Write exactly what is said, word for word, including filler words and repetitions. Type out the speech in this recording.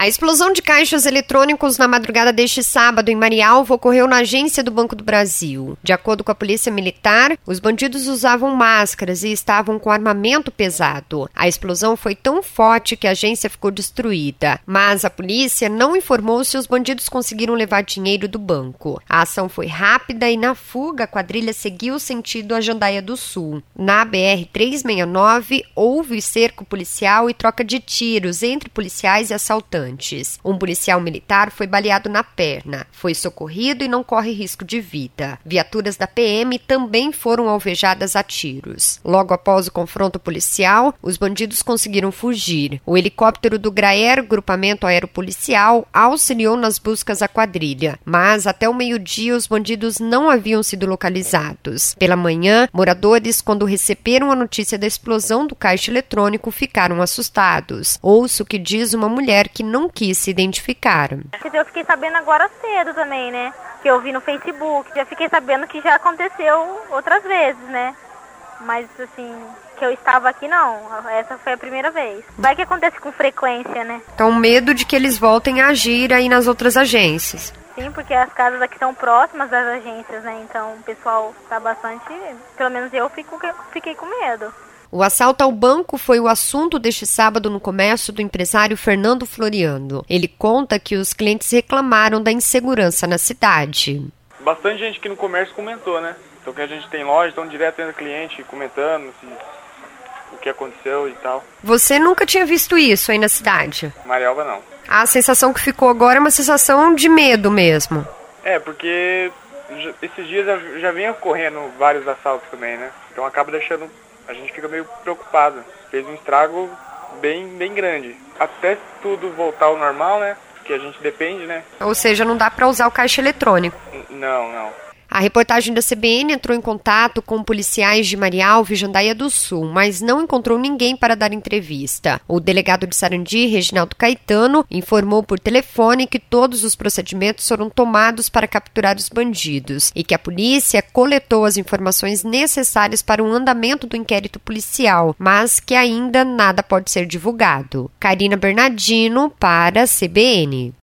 A explosão de caixas eletrônicos na madrugada deste sábado em Marialva ocorreu na agência do Banco do Brasil. De acordo com a Polícia Militar, os bandidos usavam máscaras e estavam com armamento pesado. A explosão foi tão forte que a agência ficou destruída, mas a polícia não informou se os bandidos conseguiram levar dinheiro do banco. A ação foi rápida e na fuga a quadrilha seguiu sentido a Jandaia do Sul. Na B R trezentos e sessenta e nove houve cerco policial e troca de tiros entre policiais e assaltantes. Um policial militar foi baleado na perna, foi socorrido e não corre risco de vida. Viaturas da P M também foram alvejadas a tiros. Logo após o confronto policial, os bandidos conseguiram fugir. O helicóptero do GRAER, Grupamento Aeropolicial, auxiliou nas buscas à quadrilha, mas até o meio-dia os bandidos não haviam sido localizados. Pela manhã, moradores, quando receberam a notícia da explosão do caixa eletrônico, ficaram assustados. Ouço o que diz uma mulher que não quis se identificar. Eu fiquei sabendo agora cedo também, né? Que eu vi no Facebook. Já fiquei sabendo que já aconteceu outras vezes, né? Mas, assim, que eu estava aqui, não. Essa foi a primeira vez. Vai que acontece com frequência, né? Então, medo de que eles voltem a agir aí nas outras agências. Sim, porque as casas aqui são próximas das agências, né? Então, o pessoal tá bastante... Pelo menos eu fico, fiquei com medo. O assalto ao banco foi o assunto deste sábado no comércio do empresário Fernando Floriano. Ele conta que os clientes reclamaram da insegurança na cidade. Bastante gente aqui no comércio comentou, né? Então que a gente tem loja, então direto entra cliente comentando se, o que aconteceu e tal. Você nunca tinha visto isso aí na cidade? Marialva não. A sensação que ficou agora é uma sensação de medo mesmo. É, porque esses dias já, já vinha ocorrendo vários assaltos também, né? Então acaba deixando... A gente fica meio preocupado. Fez um estrago bem, bem grande. Até tudo voltar ao normal, né? Porque a gente depende, né? Ou seja, não dá para usar o caixa eletrônico. Não, não. A reportagem da C B N entrou em contato com policiais de Marialva e Jandaia do Sul, mas não encontrou ninguém para dar entrevista. O delegado de Sarandi, Reginaldo Caetano, informou por telefone que todos os procedimentos foram tomados para capturar os bandidos e que a polícia coletou as informações necessárias para o andamento do inquérito policial, mas que ainda nada pode ser divulgado. Karina Bernardino para a C B N.